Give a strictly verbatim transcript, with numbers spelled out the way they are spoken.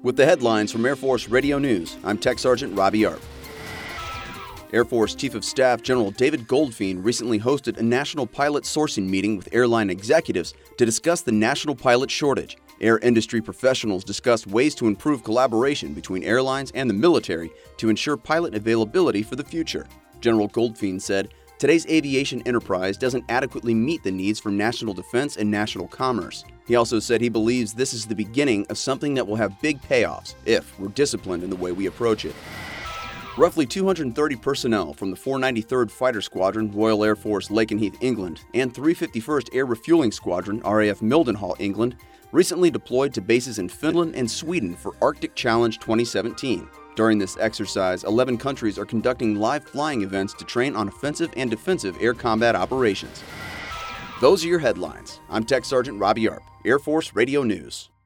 With the headlines from Air Force Radio News, I'm Tech Sergeant Robbie Arp. Air Force Chief of Staff General David Goldfein recently hosted a national pilot sourcing meeting with airline executives to discuss the national pilot shortage. Air industry professionals discussed ways to improve collaboration between airlines and the military to ensure pilot availability for the future. General Goldfein said, "Today's aviation enterprise doesn't adequately meet the needs for national defense and national commerce." He also said he believes this is the beginning of something that will have big payoffs if we're disciplined in the way we approach it. Roughly two hundred thirty personnel from the four ninety-third Fighter Squadron, Royal Air Force, Lakenheath, England, and three fifty-first Air Refueling Squadron, R A F Mildenhall, England, recently deployed to bases in Finland and Sweden for Arctic Challenge twenty seventeen. During this exercise, eleven countries are conducting live flying events to train on offensive and defensive air combat operations. Those are your headlines. I'm Tech Sergeant Robbie Arp, Air Force Radio News.